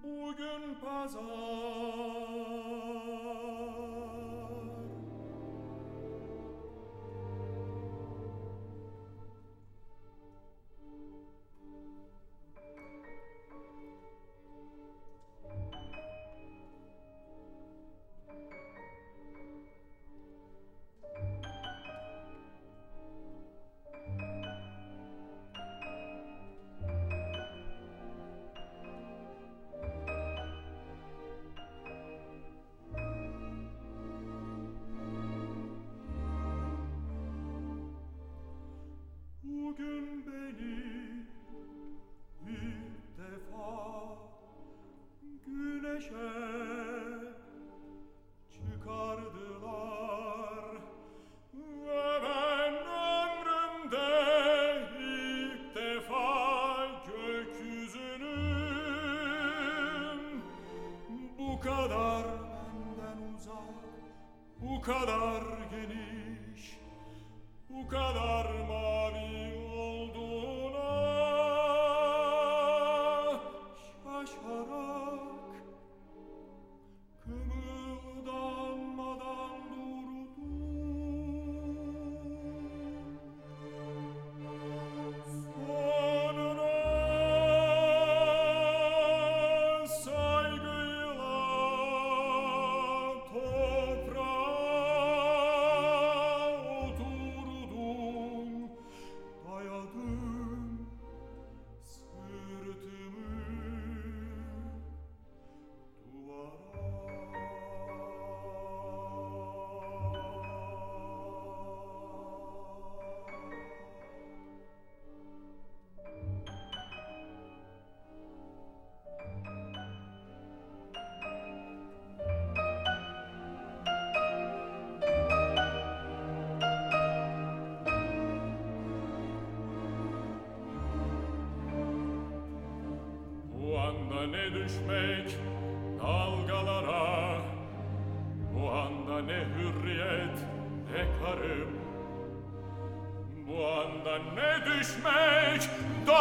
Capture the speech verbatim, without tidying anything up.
bugün pazar. Bugün beni ilk defa güneşe çıkardılar ve ben ömrümde ilk defa gökyüzünün bu kadar benden uzak, bu kadar geniş, bu kadar mavi olduğuna şaşarak kımıldanmadan durdum. Sonra saygıyla toprağa oturdum, dayadım sırtımı Bu anda ne düşmek dalgalara, bu anda ne hürriyet ne karım, bu anda ne düşmek dalgalara.